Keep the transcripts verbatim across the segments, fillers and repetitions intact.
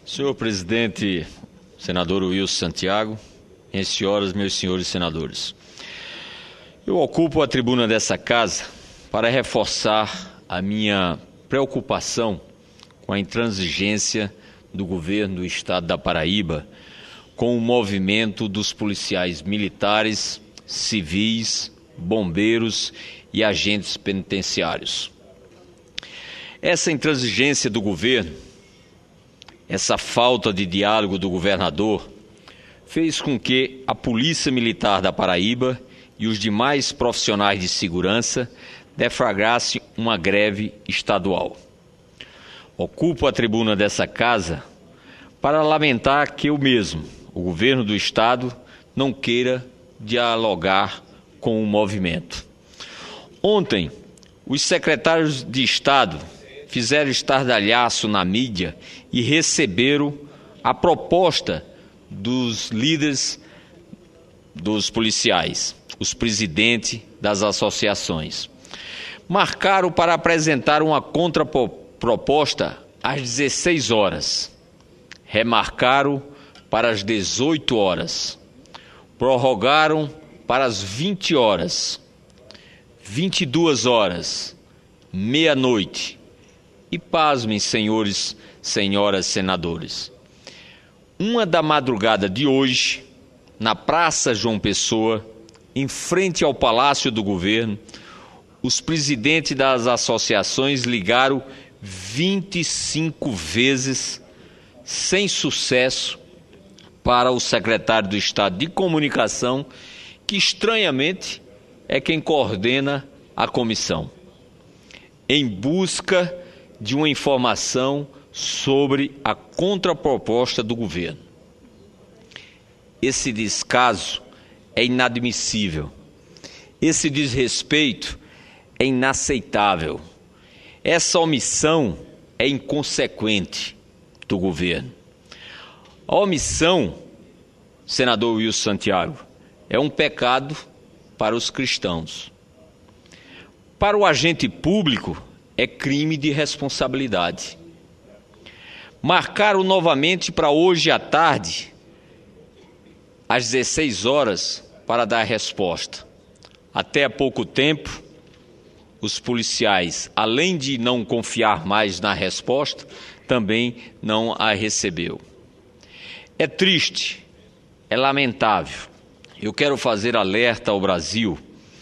Senhor presidente, senador Wilson Santiago, minhas senhoras, meus senhores senadores, eu ocupo a tribuna dessa casa para reforçar a minha preocupação com a intransigência do governo do estado da Paraíba com o movimento dos policiais militares, civis, bombeiros e agentes penitenciários. Essa intransigência do governo, essa falta de diálogo do governador, fez com que a Polícia Militar da Paraíba e os demais profissionais de segurança deflagrassem uma greve estadual. Ocupo a tribuna dessa casa para lamentar que eu mesmo, o governo do estado, não queira dialogar com o movimento. Ontem, os secretários de Estado fizeram estardalhaço na mídia e receberam a proposta dos líderes dos policiais, os presidentes das associações. Marcaram para apresentar uma contraproposta às dezesseis horas. Remarcaram para as dezoito horas. Prorrogaram para as vinte horas, vinte e duas horas, meia-noite. E pasmem, senhores, senhoras senadores, uma da madrugada de hoje, na Praça João Pessoa, em frente ao Palácio do Governo, os presidentes das associações ligaram vinte e cinco vezes, sem sucesso, para o secretário do Estado de Comunicação, que estranhamente é quem coordena a comissão, em busca de uma informação sobre a contraproposta do governo. Esse descaso é inadmissível. Esse desrespeito é inaceitável. Essa omissão é inconsequente do governo. A omissão, senador Wilson Santiago, é um pecado para os cristãos. Para o agente público, é crime de responsabilidade. Marcaram novamente para hoje à tarde, às dezesseis horas, para dar resposta. Até há pouco tempo, os policiais, além de não confiar mais na resposta, também não a recebeu. É triste, é lamentável. Eu quero fazer alerta ao Brasil,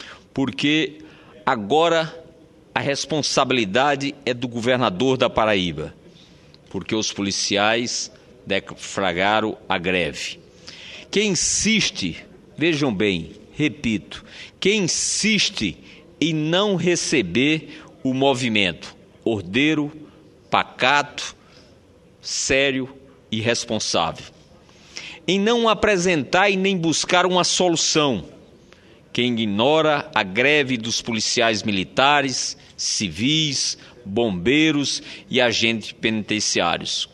porque agora a responsabilidade é do governador da Paraíba, porque os policiais deflagraram a greve. Quem insiste, vejam bem, repito, quem insiste em não receber o movimento ordeiro, pacato, sério e responsável, em não apresentar e nem buscar uma solução, quem ignora a greve dos policiais militares, civis, bombeiros e agentes penitenciários,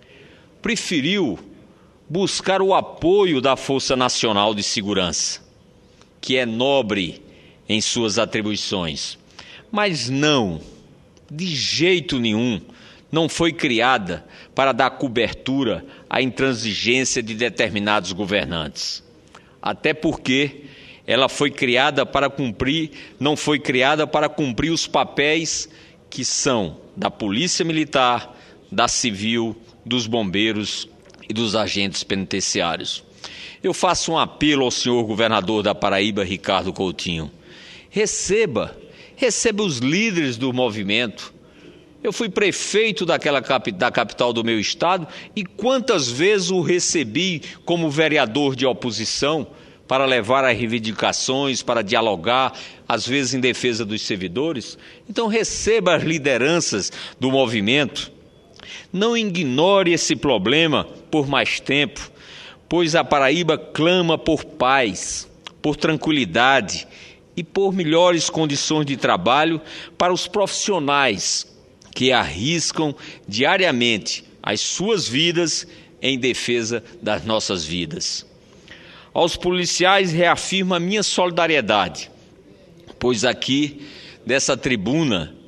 preferiu buscar o apoio da Força Nacional de Segurança, que é nobre em suas atribuições, mas não, de jeito nenhum, não foi criada para dar cobertura à intransigência de determinados governantes. Até porque ela foi criada para cumprir, não foi criada para cumprir os papéis que são da Polícia Militar, da Civil, dos bombeiros e dos agentes penitenciários. Eu faço um apelo ao senhor governador da Paraíba, Ricardo Coutinho. Receba, receba os líderes do movimento. Eu fui prefeito daquela capi- da capital do meu estado e quantas vezes o recebi como vereador de oposição para levar as reivindicações, para dialogar, às vezes em defesa dos servidores. Então receba as lideranças do movimento. Não ignore esse problema por mais tempo, pois a Paraíba clama por paz, por tranquilidade e por melhores condições de trabalho para os profissionais que arriscam diariamente as suas vidas em defesa das nossas vidas. Aos policiais reafirmo a minha solidariedade, pois aqui, dessa tribuna,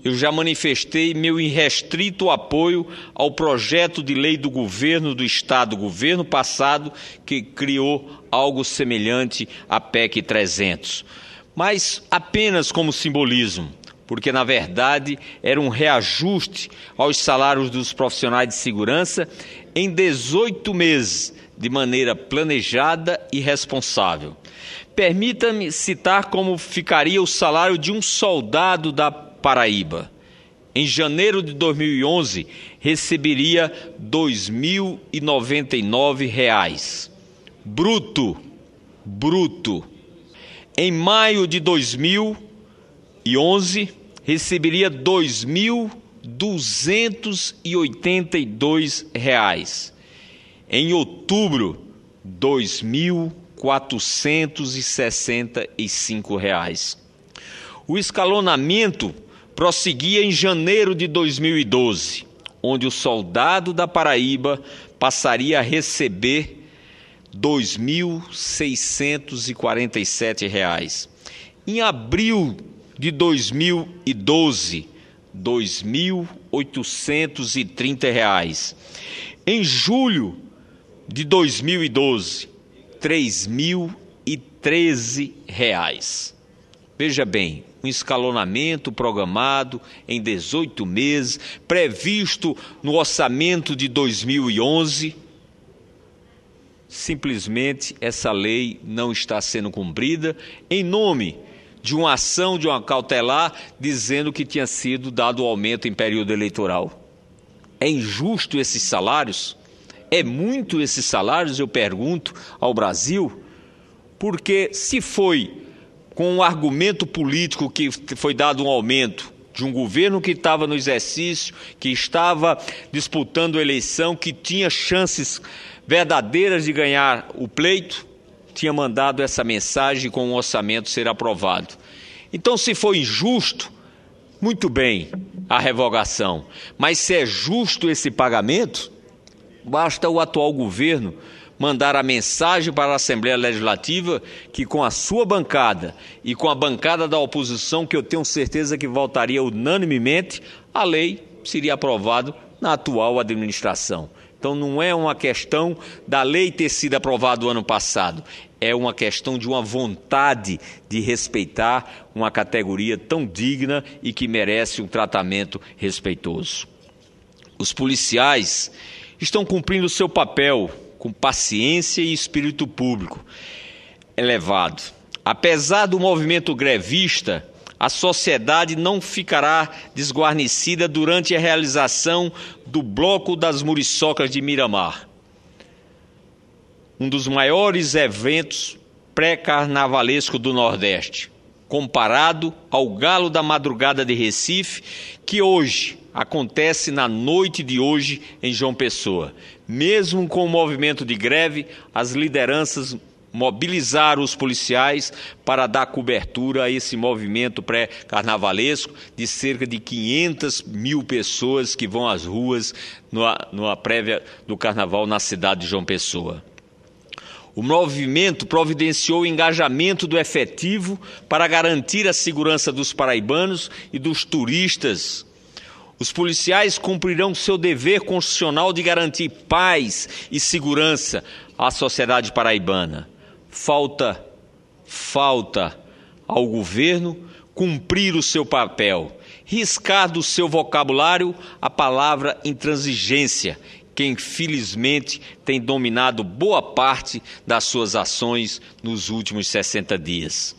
eu já manifestei meu irrestrito apoio ao projeto de lei do governo do Estado, governo passado, que criou algo semelhante à P E C trezentos, mas apenas como simbolismo, porque, na verdade, era um reajuste aos salários dos profissionais de segurança em dezoito meses, de maneira planejada e responsável. Permita-me citar como ficaria o salário de um soldado da Paraíba. Em janeiro de dois mil e onze, receberia dois mil e noventa e nove reais. Bruto, bruto. Em maio de dois mil e onze, receberia dois mil duzentos e oitenta e dois reais. Em outubro, dois mil quatrocentos e sessenta e cinco reais. O escalonamento prosseguia em janeiro de dois mil e doze, onde o soldado da Paraíba passaria a receber dois mil seiscentos e quarenta e sete reais. Em abril de dois mil e doze, dois mil oitocentos e trinta reais. Em julho de dois mil e doze, três mil e treze reais. Veja bem, um escalonamento programado em dezoito meses, previsto no orçamento de dois mil e onze. Simplesmente essa lei não está sendo cumprida em nome de uma ação, de uma cautelar, dizendo que tinha sido dado aumento em período eleitoral. É injusto esses salários? É muito esses salários, eu pergunto ao Brasil, porque se foi com um argumento político que foi dado um aumento de um governo que estava no exercício, que estava disputando a eleição, que tinha chances verdadeiras de ganhar o pleito, tinha mandado essa mensagem com o orçamento ser aprovado. Então, se foi injusto, muito bem a revogação, mas se é justo esse pagamento, basta o atual governo mandar a mensagem para a Assembleia Legislativa que, com a sua bancada e com a bancada da oposição, que eu tenho certeza que votaria unanimemente, a lei seria aprovada na atual administração. Então, não é uma questão da lei ter sido aprovada o ano passado, é uma questão de uma vontade de respeitar uma categoria tão digna e que merece um tratamento respeitoso. Os policiais estão cumprindo o seu papel com paciência e espírito público elevado. Apesar do movimento grevista, a sociedade não ficará desguarnecida durante a realização do Bloco das Muriçocas de Miramar, um dos maiores eventos pré-carnavalesco do Nordeste, comparado ao Galo da Madrugada de Recife, que hoje acontece na noite de hoje em João Pessoa. Mesmo com o movimento de greve, as lideranças mobilizaram os policiais para dar cobertura a esse movimento pré-carnavalesco de cerca de quinhentas mil pessoas que vão às ruas numa, numa prévia do carnaval na cidade de João Pessoa. O movimento providenciou o engajamento do efetivo para garantir a segurança dos paraibanos e dos turistas. Os policiais cumprirão seu dever constitucional de garantir paz e segurança à sociedade paraibana. Falta, falta ao governo cumprir o seu papel, riscar do seu vocabulário a palavra intransigência, que infelizmente tem dominado boa parte das suas ações nos últimos sessenta dias.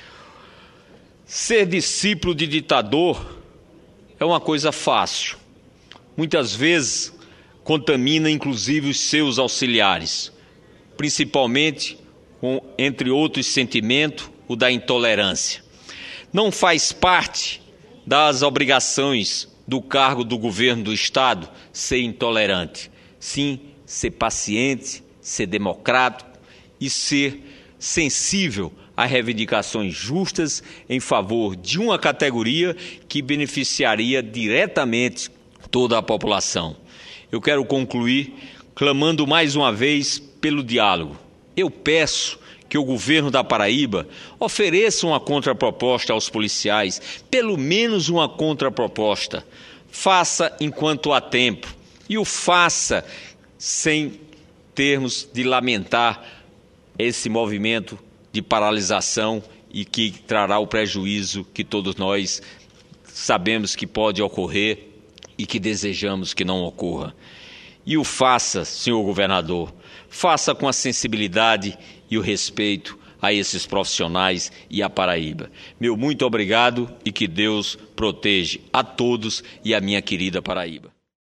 Ser discípulo de ditador é uma coisa fácil. Muitas vezes contamina inclusive os seus auxiliares, principalmente com, entre outros sentimentos, o da intolerância. Não faz parte das obrigações do cargo do governo do Estado ser intolerante. Sim, ser paciente, ser democrático e ser sensível a reivindicações justas em favor de uma categoria que beneficiaria diretamente toda a população. Eu quero concluir clamando mais uma vez pelo diálogo. Eu peço que o governo da Paraíba ofereça uma contraproposta aos policiais, pelo menos uma contraproposta. Faça enquanto há tempo e o faça sem termos de lamentar esse movimento de paralisação e que trará o prejuízo que todos nós sabemos que pode ocorrer e que desejamos que não ocorra. E o faça, senhor governador, faça com a sensibilidade e o respeito a esses profissionais e à Paraíba. Meu muito obrigado e que Deus proteja a todos e a minha querida Paraíba.